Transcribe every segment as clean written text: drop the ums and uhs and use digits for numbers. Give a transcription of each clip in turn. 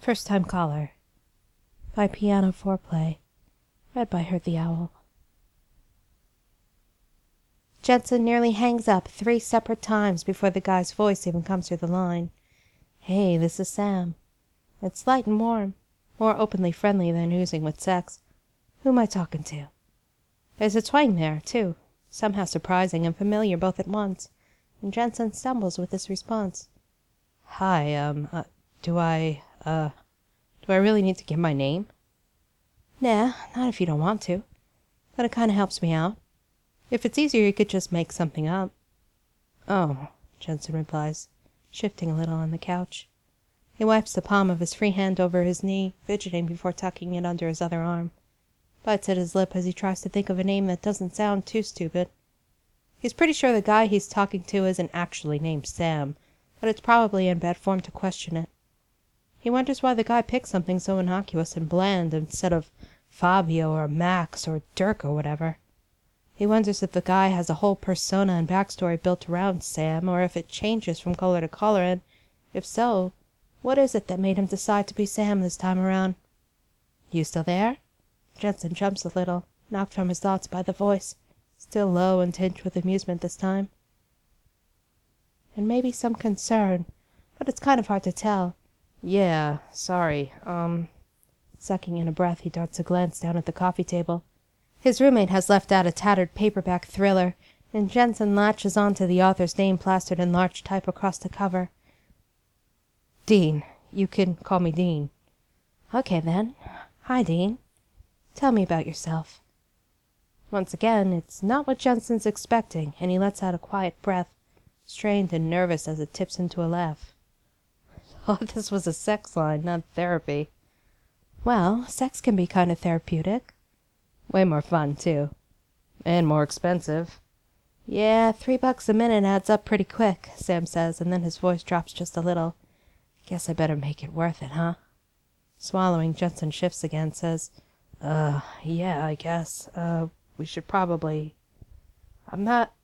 First Time Caller by Piano Foreplay, read by Her the Owl. Jensen nearly hangs up 3 separate times before the guy's voice even comes through the line. Hey, this is Sam. It's light and warm, more openly friendly than oozing with sex. Who am I talking to? There's a twang there, too, somehow surprising and familiar both at once, and Jensen stumbles with his response. Hi, do I really need to give my name? Nah, not if you don't want to. But it kind of helps me out. If it's easier, you could just make something up. Oh, Jensen replies, shifting a little on the couch. He wipes the palm of his free hand over his knee, fidgeting before tucking it under his other arm. Bites at his lip as he tries to think of a name that doesn't sound too stupid. He's pretty sure the guy he's talking to isn't actually named Sam, but it's probably in bad form to question it. He wonders why the guy picked something so innocuous and bland instead of Fabio or Max or Dirk or whatever. He wonders if the guy has a whole persona and backstory built around Sam, or if it changes from caller to caller, and if so, what is it that made him decide to be Sam this time around? You still there? Jensen jumps a little, knocked from his thoughts by the voice, still low and tinged with amusement this time. And maybe some concern, but it's kind of hard to tell. Yeah, sorry, Sucking in a breath, he darts a glance down at the coffee table. His roommate has left out a tattered paperback thriller, and Jensen latches onto the author's name plastered in large type across the cover. Dean. You can call me Dean. Okay, then. Hi, Dean. Tell me about yourself. Once again, it's not what Jensen's expecting, and he lets out a quiet breath, strained and nervous as it tips into a laugh. Oh, this was a sex line, not therapy. Well, sex can be kind of therapeutic. Way more fun, too. And more expensive. Yeah, $3 a minute adds up pretty quick, Sam says, and then his voice drops just a little. Guess I better make it worth it, huh? Swallowing, Jensen shifts again, says, yeah, I guess. We should probably... I've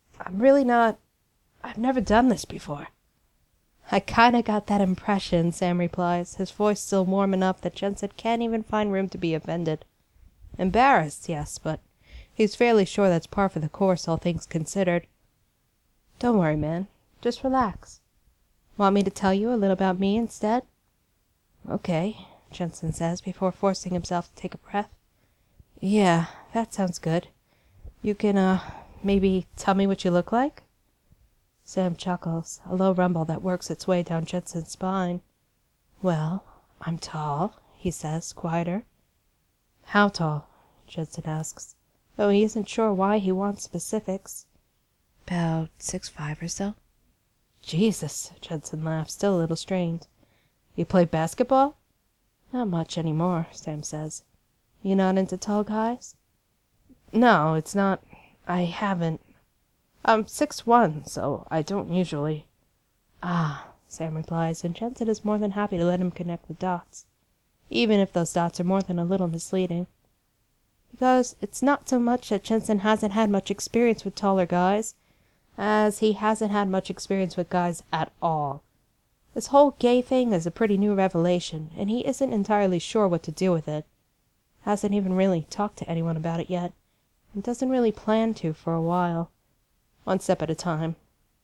never done this before. I kinda got that impression, Sam replies, his voice still warm enough that Jensen can't even find room to be offended. Embarrassed, yes, but he's fairly sure that's par for the course, all things considered. Don't worry, man. Just relax. Want me to tell you a little about me instead? Okay, Jensen says before forcing himself to take a breath. Yeah, that sounds good. You can, maybe tell me what you look like? Sam chuckles, a low rumble that works its way down Jensen's spine. Well, I'm tall, he says, quieter. How tall? Jensen asks, though he isn't sure why he wants specifics. About 6'5" or so. Jesus, Jensen laughs, still a little strained. You play basketball? Not much anymore, Sam says. You not into tall guys? No, it's not. I haven't. I'm 6'1", so I don't usually. Ah, Sam replies, and Jensen is more than happy to let him connect the dots, even if those dots are more than a little misleading. Because it's not so much that Jensen hasn't had much experience with taller guys, as he hasn't had much experience with guys at all. This whole gay thing is a pretty new revelation, and he isn't entirely sure what to do with it. Hasn't even really talked to anyone about it yet, and doesn't really plan to for a while. One step at a time.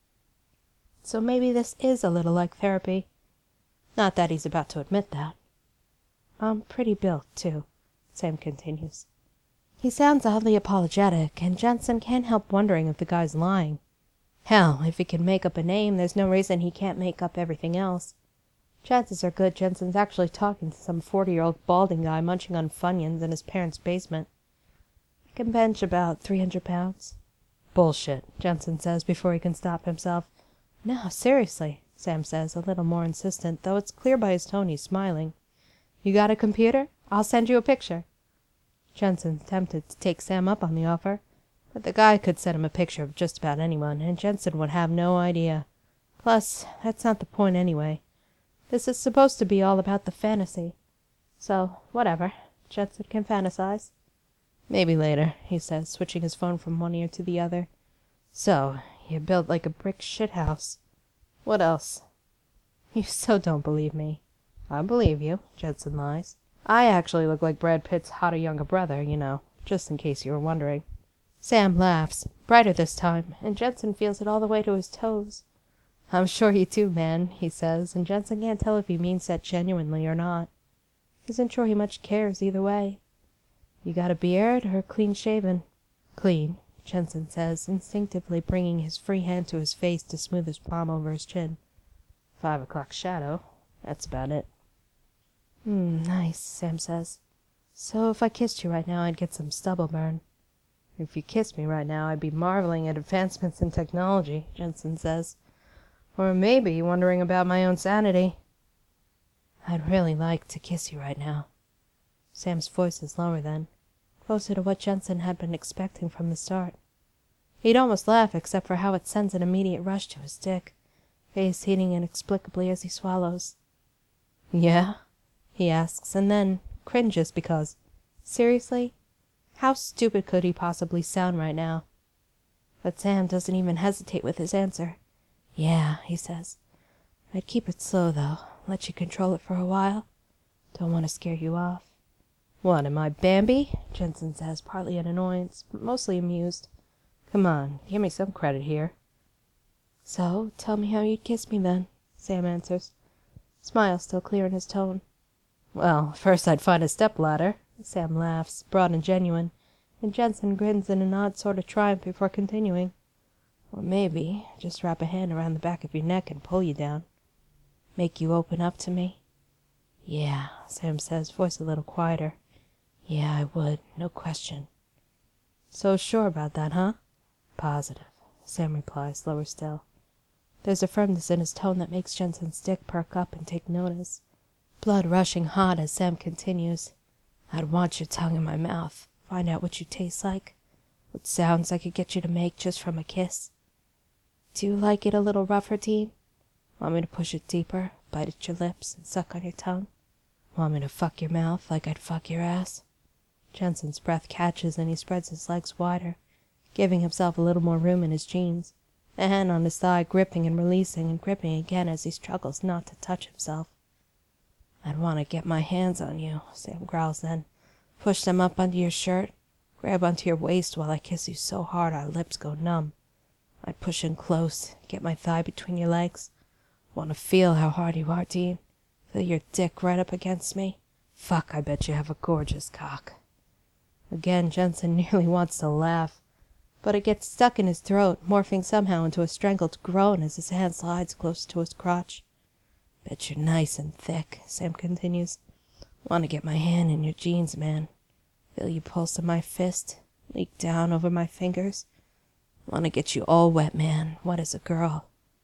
So maybe this is a little like therapy. Not that he's about to admit that. I'm pretty built, too, Sam continues. He sounds oddly apologetic, and Jensen can't help wondering if the guy's lying. Hell, if he can make up a name, there's no reason he can't make up everything else. Chances are good Jensen's actually talking to some 40-year-old balding guy munching on Funyuns in his parents' basement. I can bench about 300 pounds. Bullshit, Jensen says before he can stop himself. No, seriously, Sam says, a little more insistent, though it's clear by his tone he's smiling. You got a computer? I'll send you a picture. Jensen's tempted to take Sam up on the offer, but the guy could send him a picture of just about anyone, and Jensen would have no idea. Plus, that's not the point anyway. This is supposed to be all about the fantasy. So, whatever. Jensen can fantasize. Maybe later, he says, switching his phone from one ear to the other. So, you're built like a brick shithouse. What else? You so don't believe me. I believe you, Jensen lies. I actually look like Brad Pitt's hotter younger brother, you know, just in case you were wondering. Sam laughs, brighter this time, and Jensen feels it all the way to his toes. I'm sure you do, man, he says, and Jensen can't tell if he means that genuinely or not. Isn't sure he much cares either way. You got a beard or clean shaven? Clean, Jensen says, instinctively bringing his free hand to his face to smooth his palm over his chin. 5 o'clock shadow. That's about it. Nice, Sam says. So if I kissed you right now, I'd get some stubble burn. If you kissed me right now, I'd be marveling at advancements in technology, Jensen says. Or maybe wondering about my own sanity. I'd really like to kiss you right now. Sam's voice is lower then, closer to what Jensen had been expecting from the start. He'd almost laugh except for how it sends an immediate rush to his dick, face heating inexplicably as he swallows. Yeah? He asks, and then cringes because, seriously? How stupid could he possibly sound right now? But Sam doesn't even hesitate with his answer. Yeah, he says. I'd keep it slow, though. Let you control it for a while. Don't want to scare you off. What, am I Bambi? Jensen says, partly in annoyance, but mostly amused. Come on, give me some credit here. So, tell me how you'd kiss me then, Sam answers, smile still clear in his tone. Well, first I'd find a stepladder. Sam laughs, broad and genuine, and Jensen grins in an odd sort of triumph before continuing. Or maybe just wrap a hand around the back of your neck and pull you down. Make you open up to me? Yeah, Sam says, voice a little quieter. Yeah, I would, no question. So sure about that, huh? Positive, Sam replies, lower still. There's a firmness in his tone that makes Jensen's dick perk up and take notice. Blood rushing hot as Sam continues. I'd want your tongue in my mouth, find out what you taste like, what sounds I could get you to make just from a kiss. Do you like it a little rougher, Dean? Want me to push it deeper, bite at your lips, and suck on your tongue? Want me to fuck your mouth like I'd fuck your ass? Jensen's breath catches and he spreads his legs wider, giving himself a little more room in his jeans, a hand on his thigh gripping and releasing and gripping again as he struggles not to touch himself. I'd want to get my hands on you, Sam growls then. Push them up under your shirt, grab onto your waist while I kiss you so hard our lips go numb. I'd push in close, get my thigh between your legs. Want to feel how hard you are, Dean. Feel your dick right up against me. Fuck, I bet you have a gorgeous cock. Again, Jensen nearly wants to laugh, but it gets stuck in his throat, morphing somehow into a strangled groan as his hand slides close to his crotch. Bet you're nice and thick, Sam continues. Want to get my hand in your jeans, man. Feel you pulse in my fist, leak down over my fingers. Want to get you all wet, man, wet as a girl.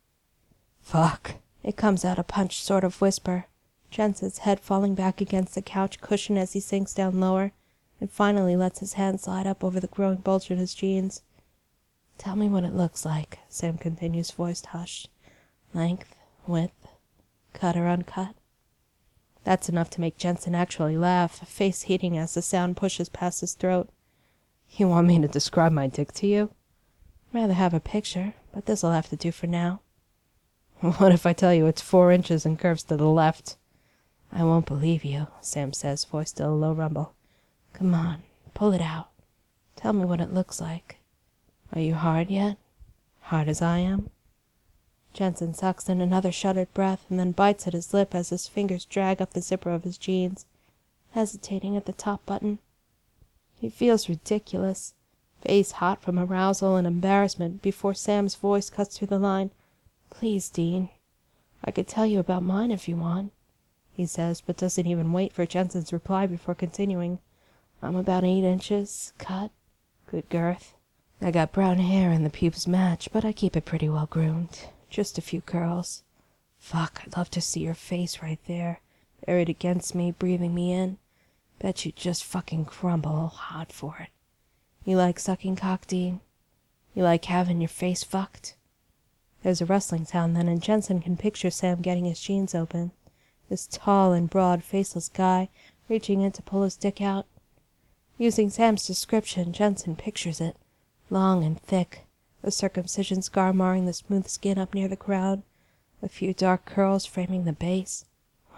Fuck. It comes out a punched sort of whisper, Jensen's head falling back against the couch cushion as he sinks down lower, and finally lets his hand slide up over the growing bulge in his jeans. Tell me what it looks like, Sam continues, voice hushed. Length, width, cut or uncut? That's enough to make Jensen actually laugh, face heating as the sound pushes past his throat. You want me to describe my dick to you? Rather have a picture, but this'll have to do for now. What if I tell you it's 4 inches and curves to the left? I won't believe you, Sam says, voice still a low rumble. Come on, pull it out. Tell me what it looks like. Are you hard yet? Hard as I am? Jensen sucks in another shuddered breath and then bites at his lip as his fingers drag up the zipper of his jeans, hesitating at the top button. He feels ridiculous, face hot from arousal and embarrassment before Sam's voice cuts through the line. Please, Dean. I could tell you about mine if you want, he says, but doesn't even wait for Jensen's reply before continuing. I'm about 8 inches, cut, good girth. I got brown hair and the pubes match, but I keep it pretty well groomed. Just a few curls. Fuck, I'd love to see your face right there, buried against me, breathing me in. Bet you'd just fucking crumble hot for it. You like sucking cock, Dean? You like having your face fucked? There's a rustling sound then, and Jensen can picture Sam getting his jeans open. This tall and broad, faceless guy reaching in to pull his dick out. Using Sam's description, Jensen pictures it. Long and thick, a circumcision scar marring the smooth skin up near the crown, a few dark curls framing the base.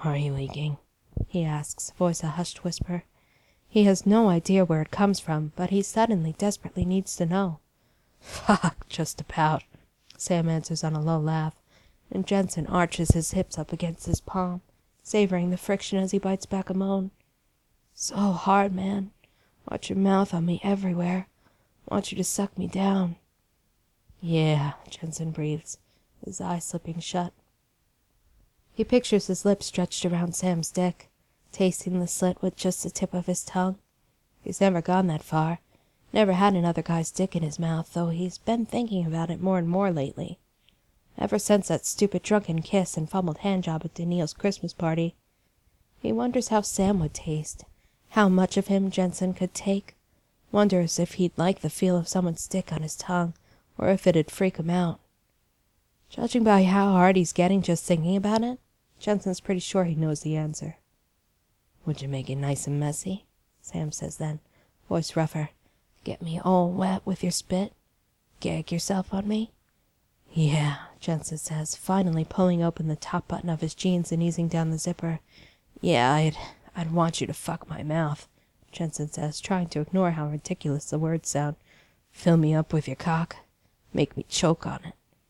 Are you leaking? He asks, voice a hushed whisper. He has no idea where it comes from, but he suddenly desperately needs to know. Fuck, just about, Sam answers on a low laugh, and Jensen arches his hips up against his palm, savoring the friction as he bites back a moan. So hard, man. Want your mouth on me everywhere. Want you to suck me down. Yeah, Jensen breathes, his eyes slipping shut. He pictures his lips stretched around Sam's dick, tasting the slit with just the tip of his tongue. He's never gone that far, never had another guy's dick in his mouth, though he's been thinking about it more and more lately. Ever since that stupid drunken kiss and fumbled handjob at Daniil's Christmas party. He wonders how Sam would taste, how much of him Jensen could take. Wonders if he'd like the feel of someone's dick on his tongue, or if it'd freak him out. Judging by how hard he's getting just thinking about it, Jensen's pretty sure he knows the answer. Would you make it nice and messy? Sam says then, voice rougher. Get me all wet with your spit? Gag yourself on me? Yeah, Jensen says, finally pulling open the top button of his jeans and easing down the zipper. Yeah, I'd want you to fuck my mouth, Jensen says, trying to ignore how ridiculous the words sound. Fill me up with your cock. Make me choke on it.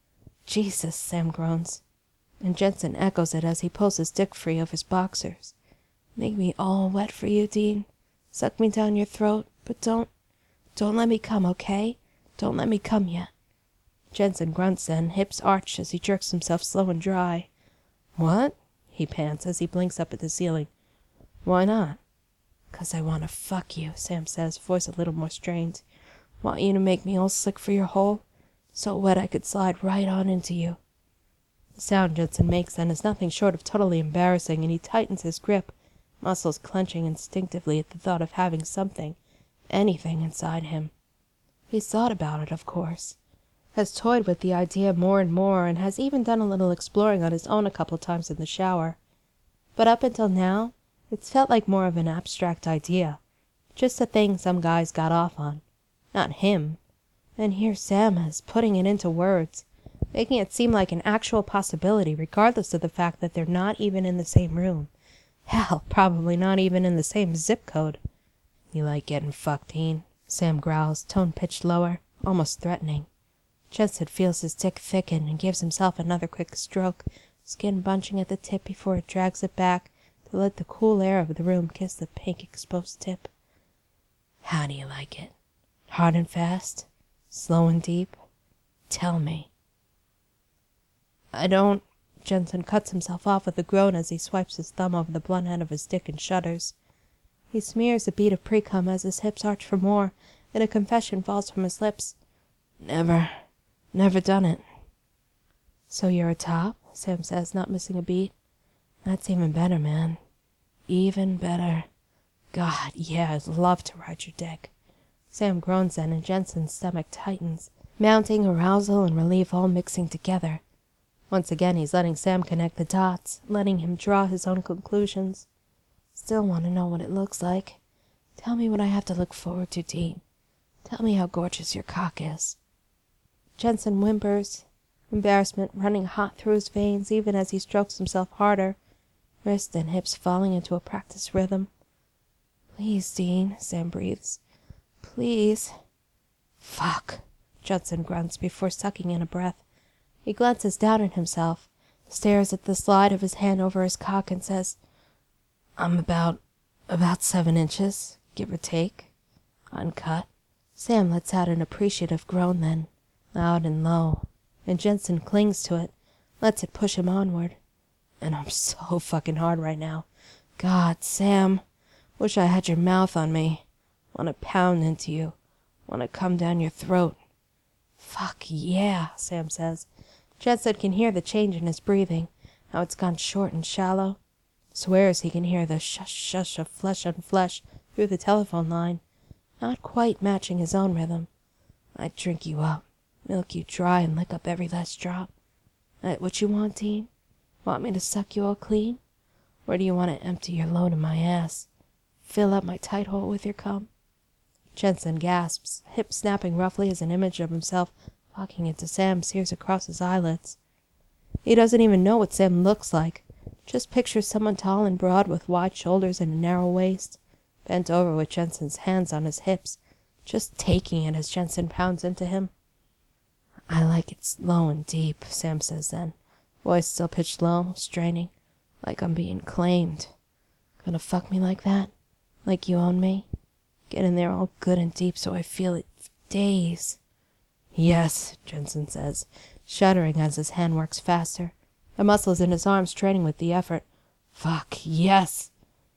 Jesus, Sam groans. And Jensen echoes it as he pulls his dick free of his boxers. Make me all wet for you, Dean. Suck me down your throat, but don't let me come, okay? Don't let me come yet. Jensen grunts then, hips arched as he jerks himself slow and dry. What? He pants as he blinks up at the ceiling. Why not? 'Cause I want to fuck you, Sam says, voice a little more strained. Want you to make me all slick for your hole? So wet I could slide right on into you. The sound Jensen makes then is nothing short of totally embarrassing, and he tightens his grip, muscles clenching instinctively at the thought of having something, anything inside him. He's thought about it, of course. Has toyed with the idea more and more, and has even done a little exploring on his own a couple times in the shower. But up until now, it's felt like more of an abstract idea. Just a thing some guys got off on. Not him. And here Sam is, putting it into words, making it seem like an actual possibility, regardless of the fact that they're not even in the same room. Hell, probably not even in the same zip code. You like getting fucked, Dean? Sam growls, tone pitched lower, almost threatening. Jensen feels his dick thicken and gives himself another quick stroke, skin bunching at the tip before it drags it back to let the cool air of the room kiss the pink exposed tip. How do you like it? Hard and fast? Slow and deep? Tell me. I don't... Jensen cuts himself off with a groan as he swipes his thumb over the blunt end of his dick and shudders. He smears a bead of pre-cum as his hips arch for more, and a confession falls from his lips. Never done it. So you're a top? Sam says, not missing a beat. That's even better, man. Even better. God, yeah, I'd love to ride your dick. Sam groans then, and Jensen's stomach tightens, mounting arousal and relief all mixing together. Once again, he's letting Sam connect the dots, letting him draw his own conclusions. Still want to know what it looks like. Tell me what I have to look forward to, Dean. Tell me how gorgeous your cock is. Jensen whimpers, embarrassment running hot through his veins even as he strokes himself harder, wrists and hips falling into a practiced rhythm. Please, Dean, Sam breathes. Please. Fuck, Jensen grunts before sucking in a breath. He glances down at himself, stares at the slide of his hand over his cock and says, I'm about 7 inches, give or take. Uncut. Sam lets out an appreciative groan then, loud and low, and Jensen clings to it, lets it push him onward. And I'm so fucking hard right now. God, Sam, wish I had your mouth on me. Want to pound into you. Want to come down your throat. Fuck yeah, Sam says. Jensen can hear the change in his breathing, how it's gone short and shallow. Swears he can hear the shush-shush of flesh on flesh through the telephone line, not quite matching his own rhythm. I'd drink you up, milk you dry and lick up every last drop. That what you want, Dean? Want me to suck you all clean? Or do you want to empty your load in my ass? Fill up my tight hole with your cum? Jensen gasps, hips snapping roughly as an image of himself fucking into Sam sears across his eyelids. He doesn't even know what Sam looks like, Just picture someone tall and broad with wide shoulders and a narrow waist, bent over with Jensen's hands on his hips, just taking it as Jensen pounds into him. I like it slow and deep, Sam says then, voice still pitched low, straining, like I'm being claimed. Gonna fuck me like that? Like you own me? Get in there all good and deep so I feel it for days. Yes, Jensen says, shuddering as his hand works faster, the muscles in his arms straining with the effort. Fuck, yes!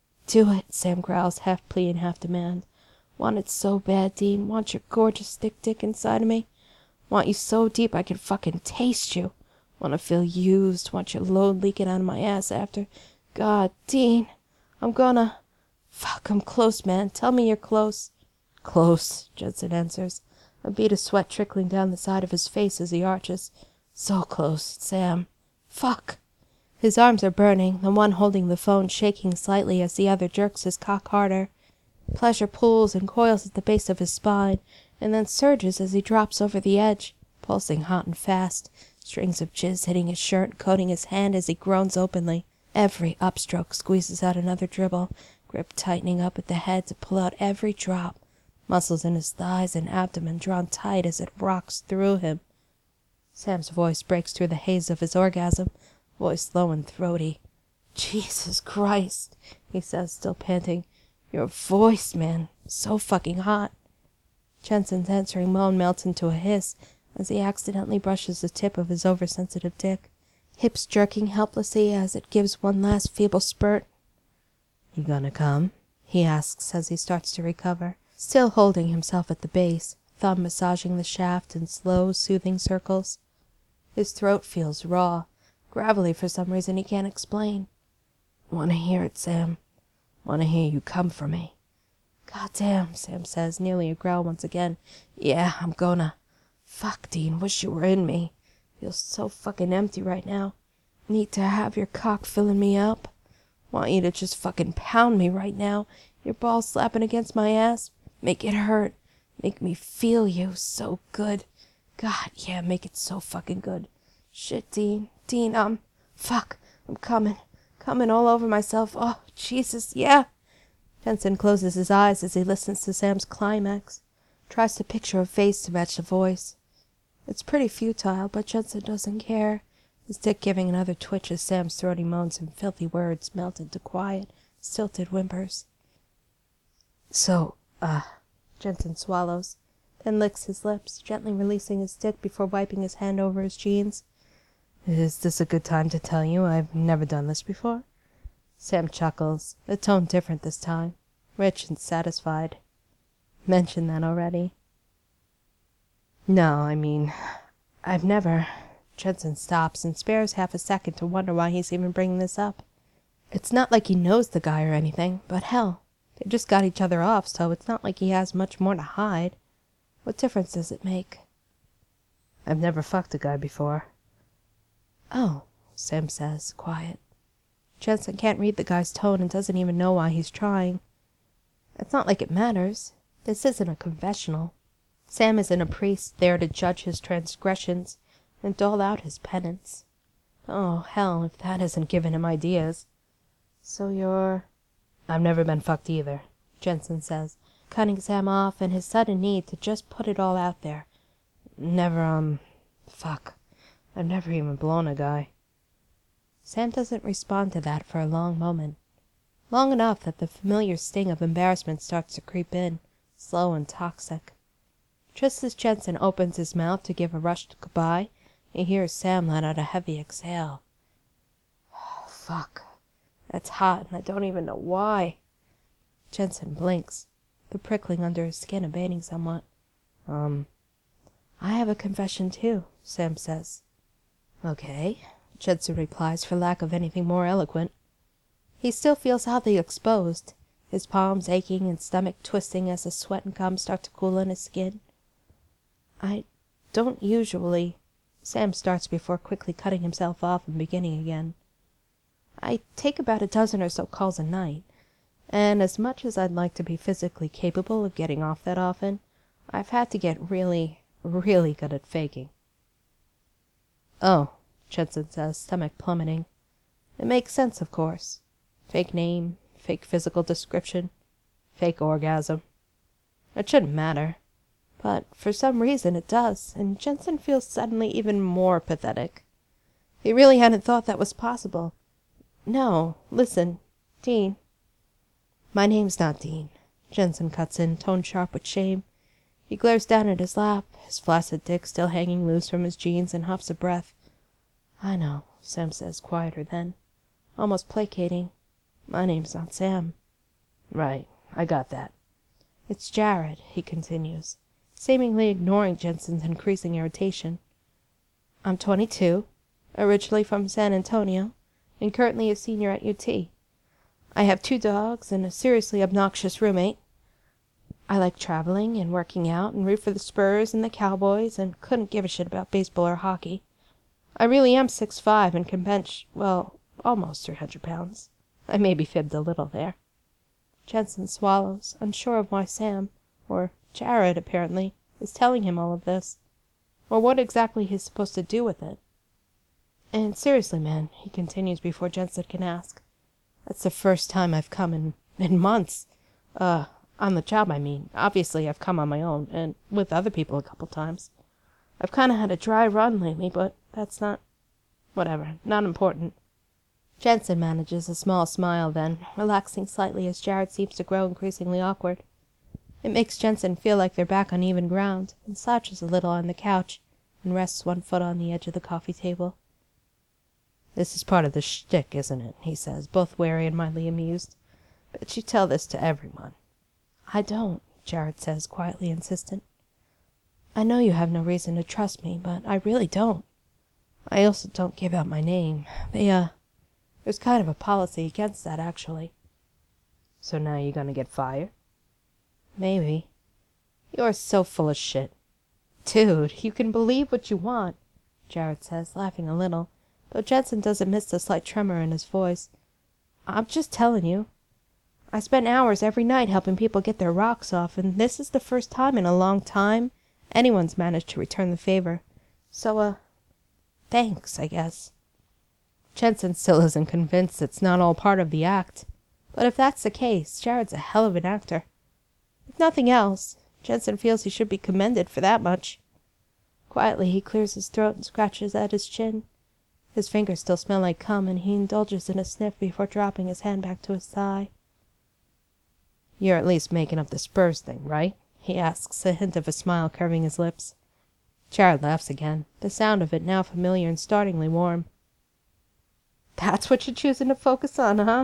Do it, Sam growls, half plea and half demand. Want it so bad, Dean. Want your gorgeous thick dick inside of me. Want you so deep I can fucking taste you. Want to feel used. Want your load leaking out of my ass after. God, Dean, I'm gonna... Fuck, I'm close, man. Tell me you're close. Close, Jensen answers, a bead of sweat trickling down the side of his face as he arches. So close, Sam. Fuck. His arms are burning, the one holding the phone shaking slightly as the other jerks his cock harder. Pleasure pulls and coils at the base of his spine, and then surges as he drops over the edge, pulsing hot and fast, strings of jizz hitting his shirt, coating his hand as he groans openly. Every upstroke squeezes out another dribble, grip tightening up at the head to pull out every drop, muscles in his thighs and abdomen drawn tight as it rocks through him. Sam's voice breaks through the haze of his orgasm, voice low and throaty. Jesus Christ, he says, still panting. Your voice, man. So fucking hot. Jensen's answering moan melts into a hiss as he accidentally brushes the tip of his oversensitive dick, hips jerking helplessly as it gives one last feeble spurt. You gonna come? He asks as he starts to recover, still holding himself at the base, thumb massaging the shaft in slow, soothing circles. His throat feels raw, gravelly for some reason he can't explain. Wanna hear it, Sam. Wanna hear you come for me. God damn, Sam says, nearly a growl once again. Yeah, I'm gonna. Fuck, Dean, wish you were in me. Feels so fucking empty right now. Need to have your cock filling me up. Want you to just fucking pound me right now. Your balls slapping against my ass. Make it hurt. Make me feel you so good. God, yeah, make it so fucking good. Shit, Dean. Dean, fuck. I'm coming. Coming all over myself. Oh, Jesus, yeah. Jensen closes his eyes as he listens to Sam's climax, tries to picture a face to match the voice. It's pretty futile, but Jensen doesn't care, his dick giving another twitch as Sam's throaty moans and filthy words melt into quiet, stilted whimpers. So, Jensen swallows, then licks his lips, gently releasing his dick before wiping his hand over his jeans. Is this a good time to tell you I've never done this before? Sam chuckles, the tone different this time, rich and satisfied. Mentioned that already. No, I mean, I've never... Jensen stops and spares half a second to wonder why he's even bringing this up. It's not like he knows the guy or anything, but hell, they just got each other off, so it's not like he has much more to hide. What difference does it make? I've never fucked a guy before. Oh, Sam says, quiet. Jensen can't read the guy's tone and doesn't even know why he's trying. It's not like it matters. This isn't a confessional. Sam isn't a priest there to judge his transgressions and dole out his penance. Oh, hell, if that hasn't given him ideas. So you're... I've never been fucked either, Jensen says, cutting Sam off in his sudden need to just put it all out there. Never, fuck. I've never even blown a guy. Sam doesn't respond to that for a long moment. Long enough that the familiar sting of embarrassment starts to creep in, slow and toxic. Just as Jensen opens his mouth to give a rushed goodbye, he hears Sam let out a heavy exhale. Oh, fuck. That's hot, and I don't even know why. Jensen blinks, the prickling under his skin abating somewhat. I have a confession too, Sam says. Okay, Jensen replies for lack of anything more eloquent. He still feels oddly exposed, his palms aching and stomach twisting as the sweat and cum start to cool in his skin. I don't usually... Sam starts before quickly cutting himself off and beginning again. I take about a dozen or so calls a night, and as much as I'd like to be physically capable of getting off that often, I've had to get really, really good at faking. Oh, Jensen says, stomach plummeting. It makes sense, of course. Fake name, fake physical description, fake orgasm. It shouldn't matter. But for some reason it does, and Jensen feels suddenly even more pathetic. He really hadn't thought that was possible. No, listen, Dean. My name's not Dean, Jensen cuts in, tone sharp with shame. He glares down at his lap, his flaccid dick still hanging loose from his jeans, and huffs a breath. I know, Sam says, quieter then, almost placating. My name's not Sam. Right, I got that. It's Jared, he continues, seemingly ignoring Jensen's increasing irritation. I'm 22, originally from San Antonio, and currently a senior at UT. I have 2 dogs and a seriously obnoxious roommate. I like traveling and working out and root for the Spurs and the Cowboys and couldn't give a shit about baseball or hockey. I really am 6'5" and can bench, well, almost 300 pounds. I maybe fibbed a little there. Jensen swallows, unsure of why Sam, or Jared apparently, is telling him all of this, or what exactly he's supposed to do with it. And seriously, man, he continues before Jensen can ask, that's the first time I've come in months. On the job, I mean. Obviously, I've come on my own, and with other people a couple times. I've kind of had a dry run lately, but that's not... whatever, not important. Jensen manages a small smile then, relaxing slightly as Jared seems to grow increasingly awkward. It makes Jensen feel like they're back on even ground, and slouches a little on the couch, and rests one foot on the edge of the coffee table. This is part of the shtick, isn't it? He says, both wary and mildly amused. Bet you tell this to everyone. I don't, Jared says, quietly insistent. I know you have no reason to trust me, but I really don't. I also don't give out my name. There's kind of a policy against that, actually. So now you're gonna get fired? Maybe. You're so full of shit. Dude, you can believe what you want, Jared says, laughing a little, though Jensen doesn't miss the slight tremor in his voice. I'm just telling you. I spend hours every night helping people get their rocks off, and this is the first time in a long time anyone's managed to return the favor. So, thanks, I guess. Jensen still isn't convinced it's not all part of the act. But if that's the case, Jared's a hell of an actor. If nothing else, Jensen feels he should be commended for that much. Quietly, he clears his throat and scratches at his chin. His fingers still smell like cum, and he indulges in a sniff before dropping his hand back to his thigh. You're at least making up the Spurs thing, right? He asks, a hint of a smile curving his lips. Jared laughs again, the sound of it now familiar and startlingly warm. That's what you're choosing to focus on, huh?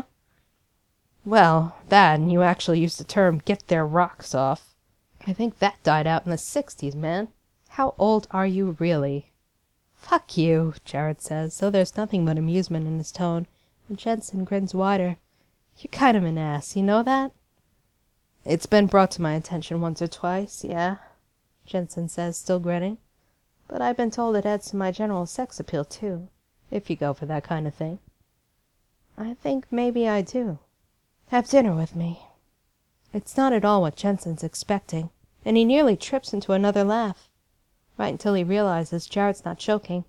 Well, that, and you actually used the term get their rocks off. I think that died out in the 60s, man. How old are you really? Fuck you, Jared says, though there's nothing but amusement in his tone, and Jensen grins wider. You're kind of an ass, you know that? It's been brought to my attention once or twice, yeah, Jensen says, still grinning. But I've been told it adds to my general sex appeal, too, if you go for that kind of thing. I think maybe I do. Have dinner with me. It's not at all what Jensen's expecting, and he nearly trips into another laugh, right until he realizes Jared's not joking.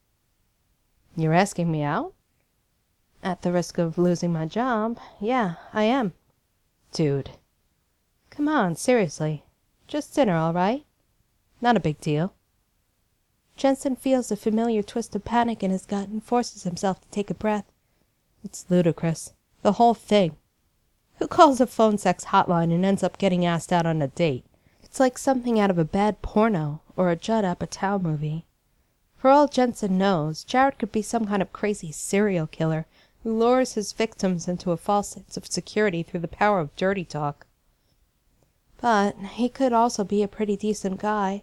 You're asking me out? At the risk of losing my job, yeah, I am. Dude. Come on, seriously. Just dinner, all right? Not a big deal. Jensen feels a familiar twist of panic in his gut and forces himself to take a breath. It's ludicrous. The whole thing. Who calls a phone sex hotline and ends up getting asked out on a date? It's like something out of a bad porno or a Judd Apatow movie. For all Jensen knows, Jared could be some kind of crazy serial killer who lures his victims into a false sense of security through the power of dirty talk. But he could also be a pretty decent guy.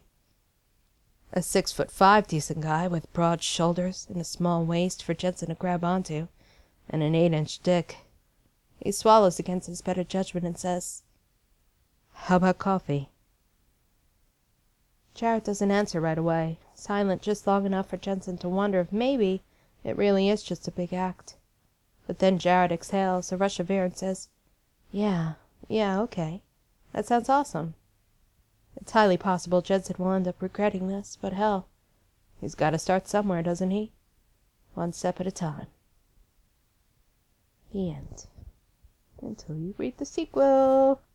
A 6'5" decent guy with broad shoulders and a small waist for Jensen to grab onto, and an 8-inch dick. He swallows against his better judgment and says, How about coffee? Jared doesn't answer right away, silent just long enough for Jensen to wonder if maybe it really is just a big act. But then Jared exhales a rush of air and says, Yeah, okay. That sounds awesome. It's highly possible Jensen will end up regretting this, but hell, he's got to start somewhere, doesn't he? One step at a time. The end. Until you read the sequel.